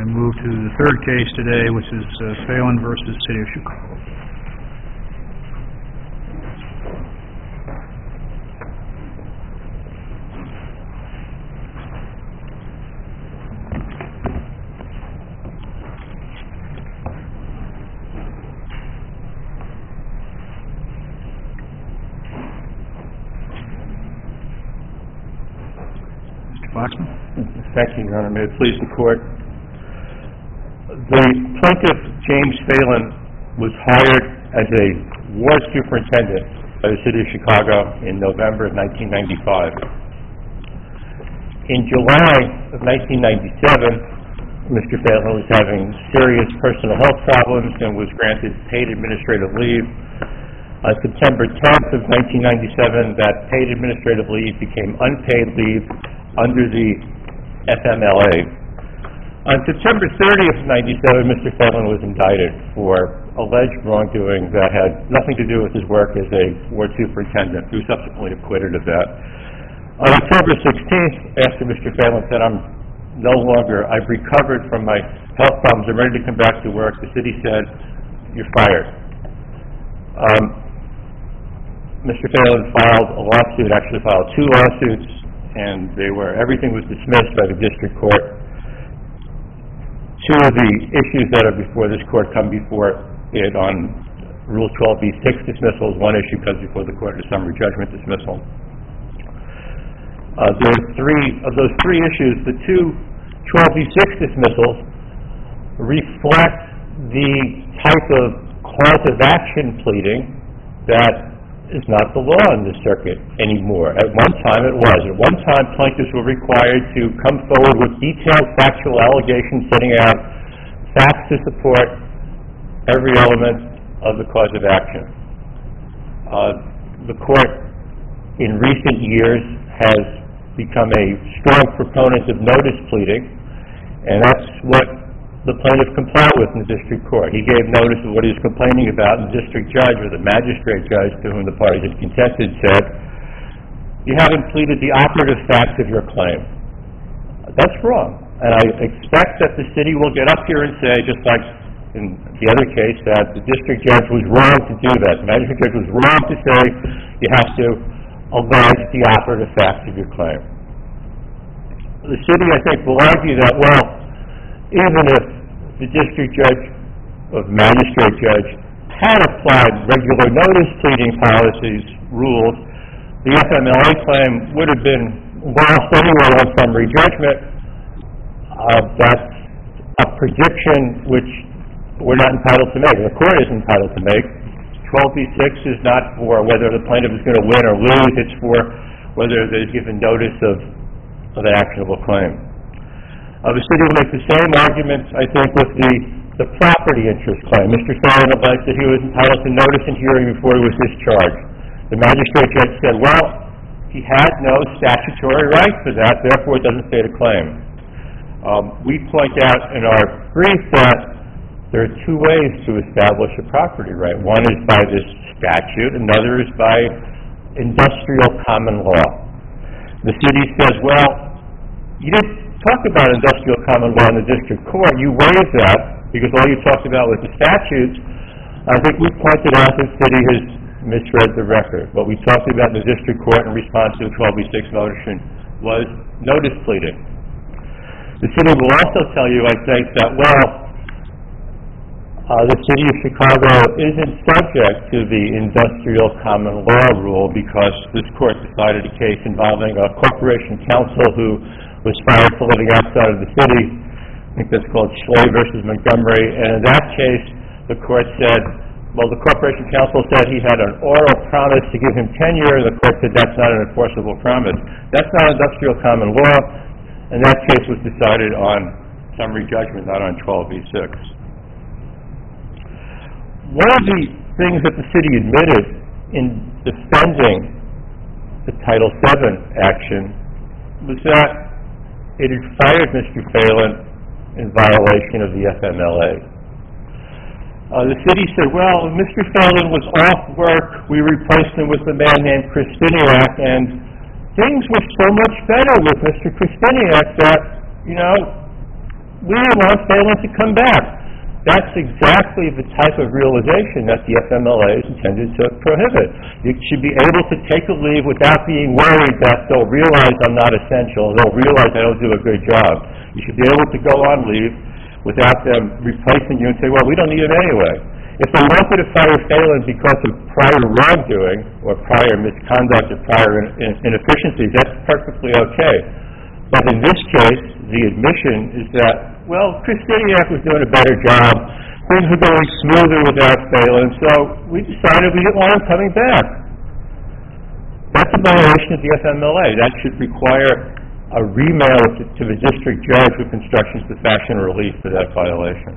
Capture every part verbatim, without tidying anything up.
We move to the third case today, which is uh, Phelan versus City of Chicago. Mister Foxman? Thank you, Your Honor. May it please the Court. The plaintiff, James Phelan, was hired as a ward superintendent by the City of Chicago in November of nineteen ninety-five. In July of nineteen ninety-seven, Mister Phelan was having serious personal health problems and was granted paid administrative leave. On September tenth of nineteen ninety-seven, that paid administrative leave became unpaid leave under the F M L A. On September thirtieth of ninety-seven, Mister Phelan was indicted for alleged wrongdoing that had nothing to do with his work as a ward superintendent. He was subsequently acquitted of that. On October sixteenth, after Mister Phelan said, "I'm no longer, I've recovered from my health problems, I'm ready to come back to work," the city said, "You're fired." Um, Mister Phelan filed a lawsuit, actually filed two lawsuits, and they were, everything was dismissed by the district court. Two of the issues that are before this court come before it on Rule twelve B six dismissals. One issue comes before the court, a summary judgment dismissal. Uh, there are three of those three issues. The two twelve B six dismissals reflect the type of cause of action pleading that is not the law in this circuit anymore. At one time it was. At one time plaintiffs were required to come forward with detailed factual allegations setting out facts to support every element of the cause of action. Uh, the court in recent years has become a strong proponent of notice pleading, and that's what the plaintiff complied with in the district court. He gave notice of what he was complaining about, and the district judge or the magistrate judge to whom the parties had contested said, "You haven't pleaded the operative facts of your claim." That's wrong. And I expect that the city will get up here and say, just like in the other case, that the district judge was wrong to do that. The magistrate judge was wrong to say you have to allege the operative facts of your claim. The city, I think, will argue that, well, even if the district judge or magistrate judge had applied regular notice pleading policies, rules, the F M L A claim would have been lost anyway on summary judgment. Uh, that's a prediction which we're not entitled to make. The court is entitled to make. twelve B six is not for whether the plaintiff is going to win or lose. It's for whether they've given notice of, of an actionable claim. Uh, the city will make the same arguments, I think, with the, the property interest claim. Mister Phelan alleged that he was entitled to notice and hearing before he was discharged. The magistrate judge said, well, he had no statutory right for that, therefore it doesn't state a claim. Um, we point out in our brief that there are two ways to establish a property right. One is by this statute, another is by industrial common law. The city says, well, you didn't talk about industrial common law in the district court. You waived that because all you talked about was the statutes. I think we pointed out that the city has misread the record. What we talked about in the district court in response to the twelve B six motion was notice pleading. The city will also tell you, I think, that, well, uh, the city of Chicago isn't subject to the industrial common law rule because this court decided a case involving a corporation counsel who was fired for living outside of the city. I think that's called Schley versus Montgomery. And in that case, the court said, well, the corporation counsel said he had an oral promise to give him tenure. The court said that's not an enforceable promise. That's not industrial common law. And that case was decided on summary judgment, not on twelve B six. One of the things that the city admitted in defending the Title seven action was that it had fired Mister Phelan in violation of the F M L A. Uh, the city said, well, when Mister Phelan was off work, we replaced him with a man named Kristiniak, and things were so much better with Mister Kristiniak that, you know, we didn't want Phelan to come back. That's exactly the type of realization that the F M L A is intended to prohibit. You should be able to take a leave without being worried that they'll realize I'm not essential, they'll realize I don't do a good job. You should be able to go on leave without them replacing you and say, well, we don't need him anyway. If they wanted to fire Phelan because of prior wrongdoing or prior misconduct or prior in, in, inefficiencies, that's perfectly okay. But in this case, the admission is that, well, Chris Stiniak was doing a better job, things were going smoother without Phelan, so we decided we didn't want him coming back. That's a violation of the F M L A. That should require a remail to, to the district judge with instructions to fashion a relief for that violation.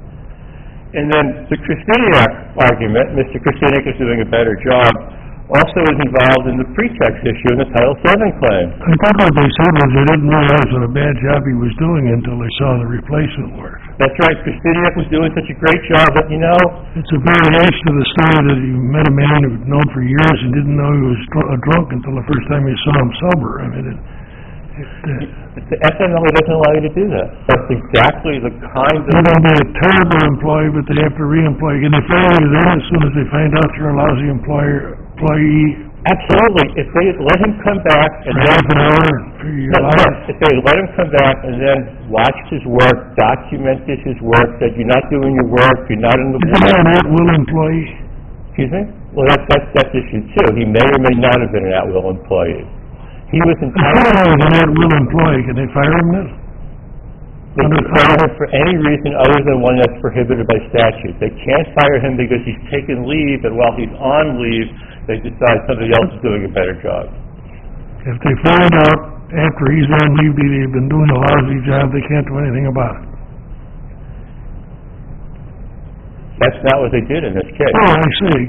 And then the Kristiniak argument, Mister Kristiniak is doing a better job, also is involved in the pretext issue in the Title seven claim. I think what they said was they didn't realize what a bad job he was doing until they saw the replacement work. That's right, Kristiniak was doing such a great job, but you know... It's a variation of the story that you met a man who'd known for years and didn't know he was dr- a drunk until the first time you saw him sober. I mean, it... it uh, the F M L A doesn't allow you to do that. That's exactly the kind of... You're going to be a terrible employee, but they have to re-employ you. Can they fire you then as soon as they find out you're a lousy employer, employee? Absolutely. If they let him come back and for then... half an hour for your no, life. no, if they let him come back and then watched his work, documented his work, said you're not doing your work, you're not in the... Is he an at-will employee? Excuse me? Well, that's, that's, that's issue two. He may or may not have been an at-will employee. He was entitled... If he was an at-will employee, can they fire him then? They can fire him for any reason other than one that's prohibited by statute. They can't fire him because he's taken leave, and while he's on leave, they decide somebody else is doing a better job. If they find out after he's on leave that he's been doing a lousy job, they can't do anything about it. That's not what they did in this case. Oh, I see.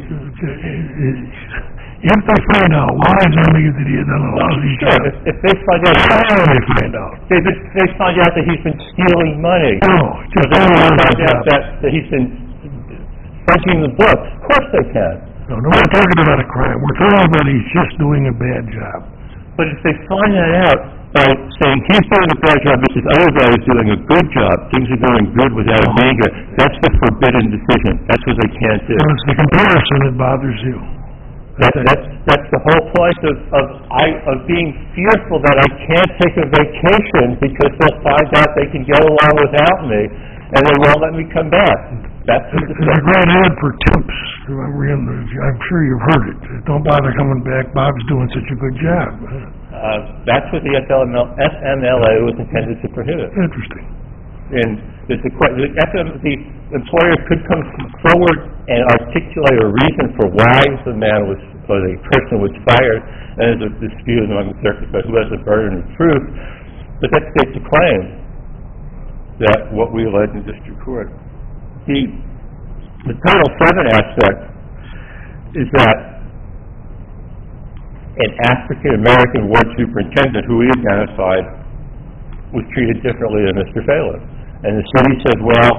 If they find out why he's on leave that he has done a lousy Sure, job, if, if they find out... how do they find out? If they, they find out that he's been stealing money. No, just If they a lousy find out job. that, that he's been fudging the books. Of course they can. No, no, we're not talking about a crime. We're talking about he's just doing a bad job. But if they find that out by saying he's doing a bad job, but this other guy is doing a good job, things are going good without anger, that's the forbidden decision. That's what they can't do. So it's the comparison that bothers you. That, that's, that's the whole point of, of, I, of being fearful that I can't take a vacation because they'll find out they can get along without me and they won't let me come back. That's what the There's a great ad for temps. I'm sure you've heard it. Don't bother coming back. Bob's doing such a good job. Uh, that's what the F M L A was intended to prohibit. Interesting. And the, the, the, F M, the employer could come forward and articulate a reason for why the man was, or the person was fired, and there's a dispute among the circuit about who has the burden of proof, but that states a claim that what we allege in district court. The, the Title seven aspect is that an African-American ward superintendent who we identified was treated differently than Mister Phelan. And the city said, well,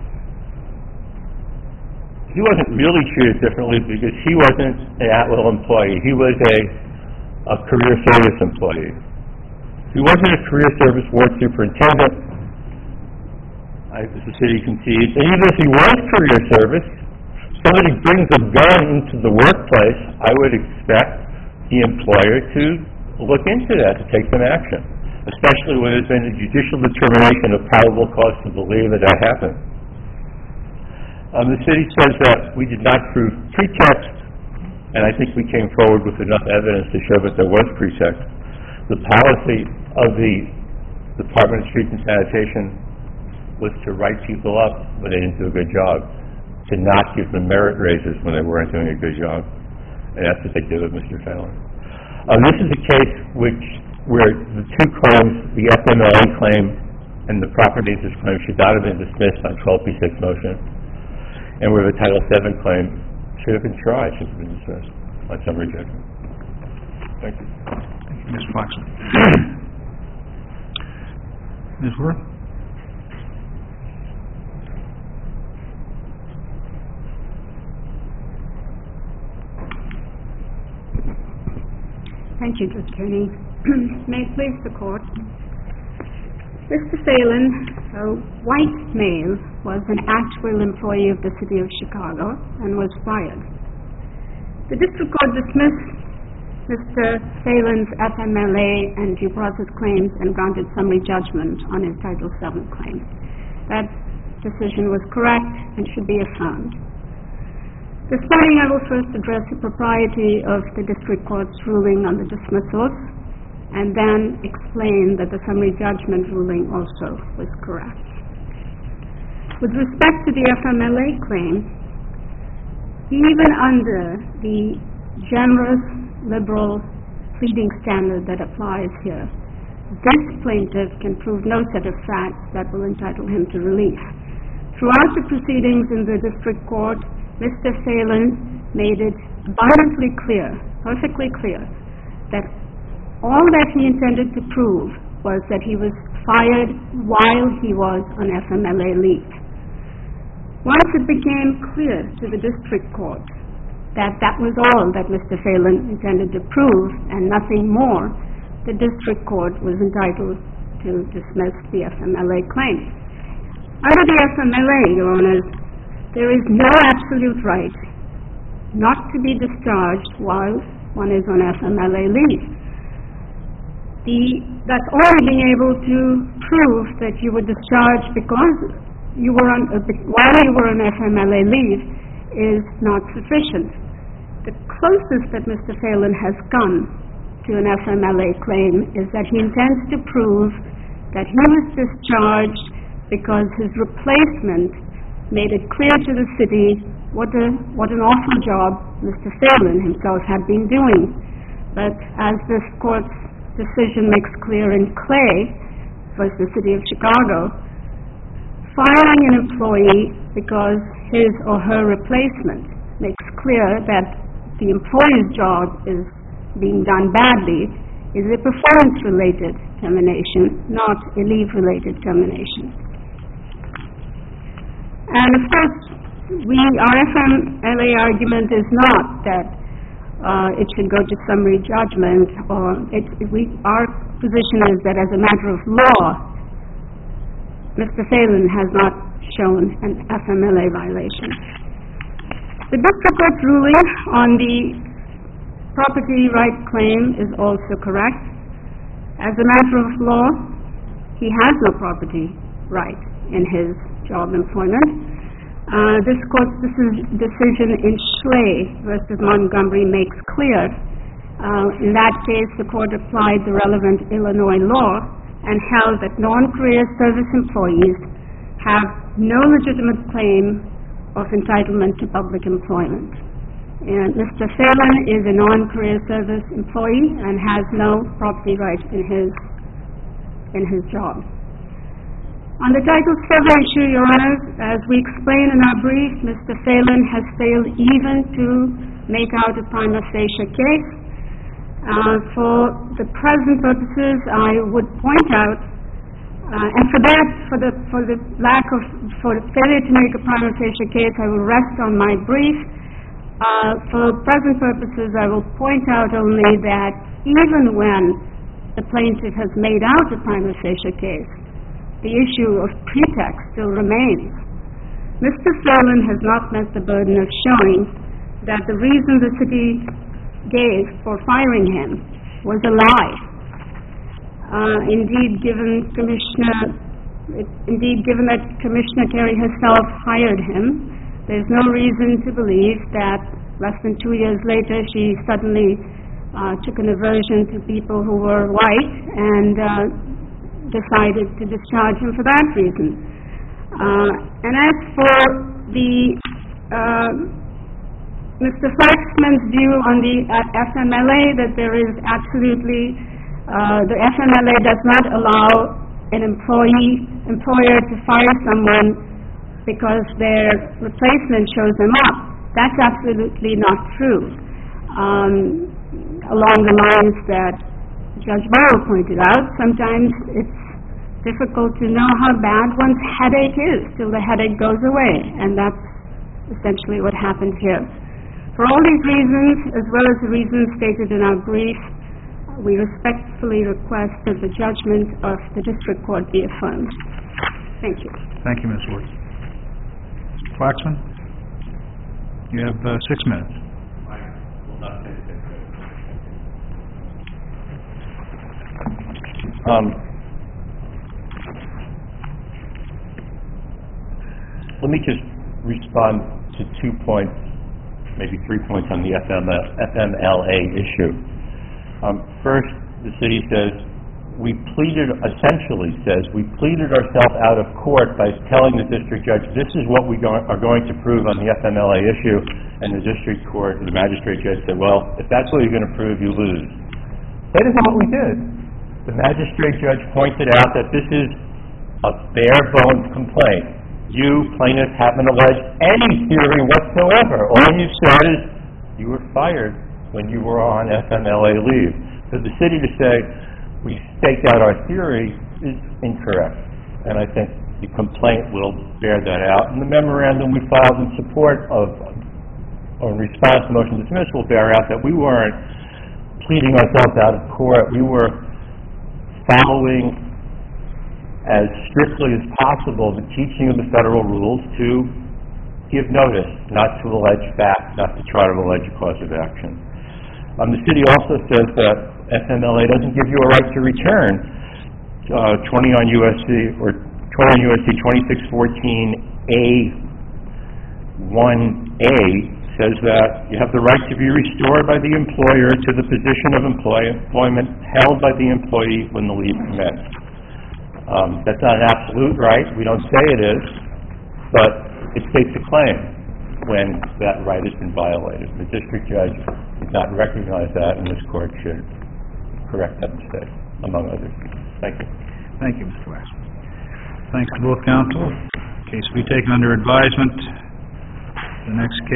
he wasn't really treated differently because he wasn't an at-will employee. He was a, a career service employee. He wasn't a career service ward superintendent, I, as the city concedes. And even if he was career service, somebody brings a gun into the workplace, I would expect the employer to look into that, to take some action, especially when there's been a judicial determination of probable cause to believe that that happened. Um, the city says that we did not prove pretext, and I think we came forward with enough evidence to show that there was pretext. The policy of the Department of Streets and Sanitation was to write people up when they didn't do a good job, to not give them merit raises when they weren't doing a good job. And that's what they did with Mister Phelan. Um, this is a case which, where the two claims, the F M L A claim and the property interest claim, should not have been dismissed on twelve B six motion, and where the Title seven claim should have been tried, should have been dismissed on summary judgment. Thank you. Thank you, Miz Fox. Miz Worth? Thank you, Judge Kenny. May it please the Court. Mister Phelan a white male was an actual employee of the city of Chicago and was fired. The district court dismissed Mister Phelan's F M L A and due process claims and granted summary judgment on his Title seven claim. That decision was correct and should be affirmed. This morning I will first address the propriety of the district court's ruling on the dismissals and then explain that the summary judgment ruling also was correct. With respect to the F M L A claim, even under the generous, liberal pleading standard that applies here, this plaintiff can prove no set of facts that will entitle him to relief. Throughout the proceedings in the district court, Mister Phelan made it abundantly clear, perfectly clear, that all that he intended to prove was that he was fired while he was on F M L A leave. Once it became clear to the district court that that was all that Mister Phelan intended to prove and nothing more, the district court was entitled to dismiss the F M L A claim. Under the F M L A, Your Honors, there is no absolute right not to be discharged while one is on F M L A leave. The, that's only being able to prove that you were discharged because you were on, uh, while you were on F M L A leave is not sufficient. The closest that Mister Phelan has come to an F M L A claim is that he intends to prove that he was discharged because his replacement made it clear to the city what a what an awful job Mister Phelan himself had been doing. But as this court's decision makes clear in Clay versus the city of Chicago, firing an employee because his or her replacement makes clear that the employee's job is being done badly is a performance-related termination, not a leave-related termination. And of course, we, our F M L A argument is not that uh, it should go to summary judgment, or it, we, our position is that as a matter of law, Mister Phelan has not shown an F M L A violation. The district court's ruling on the property right claim is also correct. As a matter of law, he has no property right in his job employment. Uh, this court's decision in Schley versus Montgomery makes clear. Uh, in that case, the court applied the relevant Illinois law and held that non-career service employees have no legitimate claim of entitlement to public employment. And Mister Phelan is a non-career service employee and has no property right in his in his job. On the Title seven issue, Your Honors, as we explain in our brief, Mister Phelan has failed even to make out a prima facie case. Uh, for the present purposes, I would point out, uh, and for that, for the for the lack of, for the failure to make a prima facie case, I will rest on my brief. Uh, for present purposes, I will point out only that even when the plaintiff has made out a prima facie case, the issue of pretext still remains. Mister Phelan has not met the burden of showing that the reason the city gave for firing him was a lie. Uh, indeed, given Commissioner, it, indeed, given that Commissioner Terry herself hired him, there's no reason to believe that less than two years later she suddenly uh, took an aversion to people who were white and uh, decided to discharge him for that reason. Uh, and as for the uh, Mister Flaxman's view on the uh, F M L A, that there is absolutely, uh, the F M L A does not allow an employee, employer to fire someone because their replacement shows them up. That's absolutely not true. Um, along the lines that Judge Burrow pointed out, sometimes it's difficult to know how bad one's headache is till the headache goes away, and that's essentially what happened here. For all these reasons, as well as the reasons stated in our brief, we respectfully request that the judgment of the district court be affirmed. Thank you. Thank you, Miz Wood. Mister Flaxman? You have uh, six minutes. Um, let me just respond to two points, maybe three points on the F M L A issue. Um, first, the city says, we pleaded, essentially says, we pleaded ourselves out of court by telling the district judge, this is what we go- are going to prove on the F M L A issue, and the district court, the magistrate judge said, well, if that's what you're going to prove, you lose. That isn't what we did. The magistrate judge pointed out that this is a bare-bones complaint. You, plaintiffs, haven't alleged any theory whatsoever. All you said is you were fired when you were on F M L A leave. For the city to say, we staked out our theory is incorrect. And I think the complaint will bear that out. And the memorandum we filed in support of, or in response to motion to dismiss, will bear out that we weren't pleading ourselves out of court. We were following as strictly as possible the teaching of the federal rules to give notice, not to allege facts, not to try to allege a cause of action. Um, the city also says that F M L A doesn't give you a right to return. Uh, twenty on U S C, or twenty on U S C twenty-six fourteen A one A says that you have the right to be restored by the employer to the position of employ- employment held by the employee when the leave commenced. Um, that's not an absolute right. We don't say it is, but it states a claim when that right has been violated. The district judge did not recognize that, and this court should correct that mistake, among others. Thank you. Thank you, Mister Waxman. Thanks to both counsel. Case will be taken under advisement. The next case